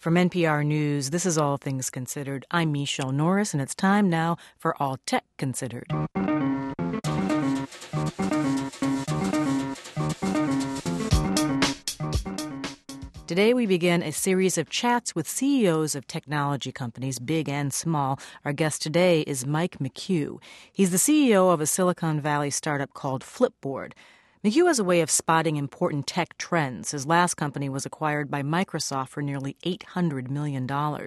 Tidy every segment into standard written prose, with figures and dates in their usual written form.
From NPR News, this is All Things Considered. I'm Michelle Norris, and it's time now for All Tech Considered. Today we begin a series of chats with CEOs of technology companies, big and small. Our guest today is Mike McHugh. He's the CEO of a Silicon Valley startup called Flipboard. McHugh has a way of spotting important tech trends. His last company was acquired by Microsoft for nearly $800 million.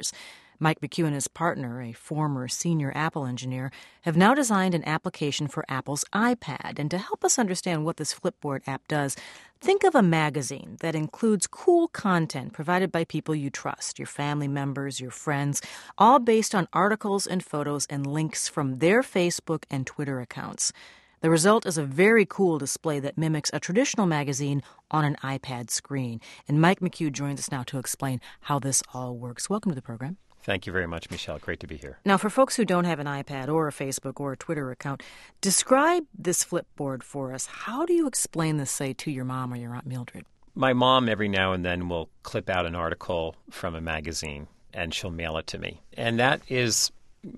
Mike McHugh and his partner, a former senior Apple engineer, have now designed an application for Apple's iPad. And to help us understand what this Flipboard app does, think of a magazine that includes cool content provided by people you trust, your family members, your friends, all based on articles and photos and links from their Facebook and Twitter accounts. The result is a very cool display that mimics a traditional magazine on an iPad screen. And Mike McHugh joins us now to explain how this all works. Welcome to the program. Thank you very much, Michelle. Great to be here. Now, for folks who don't have an iPad or a Facebook or a Twitter account, describe this Flipboard for us. How do you explain this, say, to your mom or your Aunt Mildred? My mom every now and then will clip out an article from a magazine and she'll mail it to me. And that is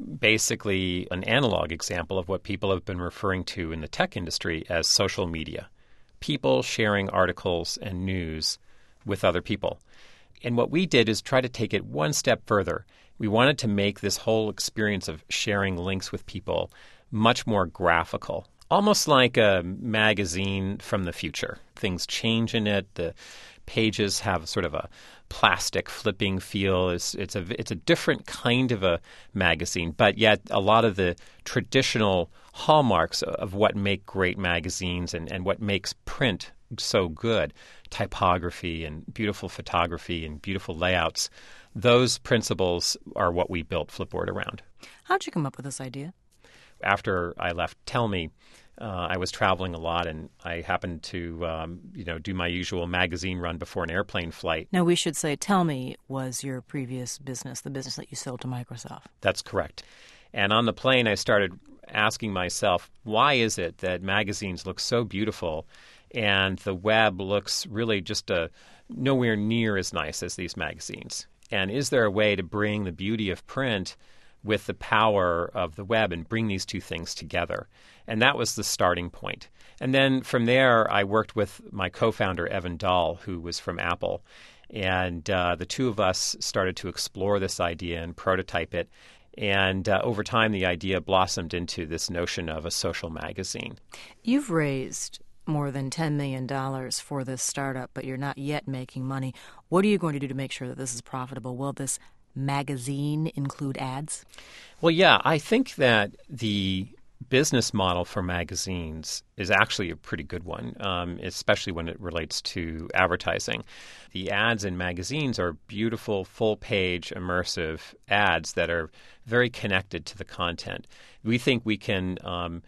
basically an analog example of what people have been referring to in the tech industry as social media. People sharing articles and news with other people. And what we did is try to take it one step further. We wanted to make this whole experience of sharing links with people much more graphical, almost like a magazine from the future. Things change in it. The pages have sort of a plastic flipping feel. It's a different kind of a magazine, but yet a lot of the traditional hallmarks of what make great magazines and what makes print so good, typography and beautiful photography and beautiful layouts, those principles are what we built Flipboard around. How'd you come up with this idea? After I left Tellme, I was traveling a lot, and I happened to, do my usual magazine run before an airplane flight. Now, we should say Tellme was your previous business, the business that you sold to Microsoft. That's correct. And on the plane, I started asking myself, why is it that magazines look so beautiful and the web looks really just nowhere near as nice as these magazines? And is there a way to bring the beauty of print with the power of the web and bring these two things together? And that was the starting point. And then from there, I worked with my co-founder, Evan Dahl, who was from Apple. And the two of us started to explore this idea and prototype it. And over time, the idea blossomed into this notion of a social magazine. You've raised more than $10 million for this startup, but you're not yet making money. What are you going to do to make sure that this is profitable? Will this magazine include ads? Well, yeah, I think that the business model for magazines is actually a pretty good one, especially when it relates to advertising. The ads in magazines are beautiful, full-page, immersive ads that are very connected to the content. We think we can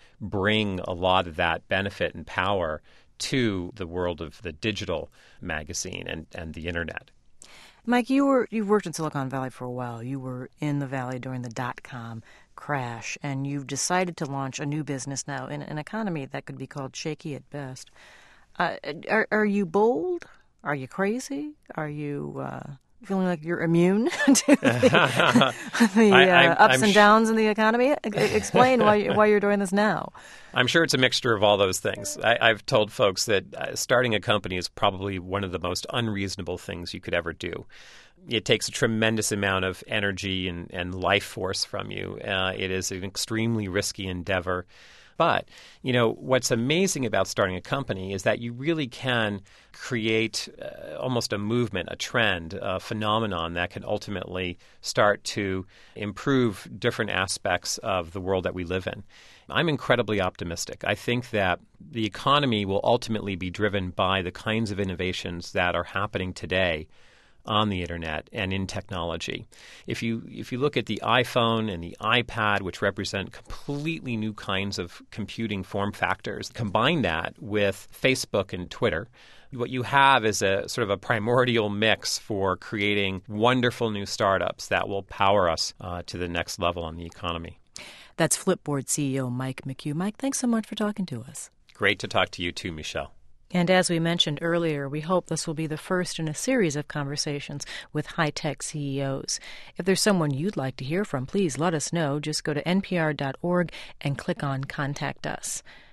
bring a lot of that benefit and power to the world of the digital magazine and the Internet. Mike, you've worked in Silicon Valley for a while. You were in the Valley during the dot-com crash, and you've decided to launch a new business now in an economy that could be called shaky at best. Are you bold? Are you crazy? Are you feeling like you're immune to the ups and downs in the economy? Explain why you're doing this now. I'm sure it's a mixture of all those things. I've told folks that starting a company is probably one of the most unreasonable things you could ever do. It takes a tremendous amount of energy and life force from you. It is an extremely risky endeavor. But, what's amazing about starting a company is that you really can create almost a movement, a trend, a phenomenon that can ultimately start to improve different aspects of the world that we live in. I'm incredibly optimistic. I think that the economy will ultimately be driven by the kinds of innovations that are happening today on the Internet and in technology. If you look at the iPhone and the iPad, which represent completely new kinds of computing form factors, combine that with Facebook and Twitter, what you have is a sort of a primordial mix for creating wonderful new startups that will power us to the next level on the economy. That's Flipboard CEO Mike McHugh. Mike, thanks so much for talking to us. Great to talk to you too, Michelle. And as we mentioned earlier, we hope this will be the first in a series of conversations with high-tech CEOs. If there's someone you'd like to hear from, please let us know. Just go to npr.org and click on Contact Us.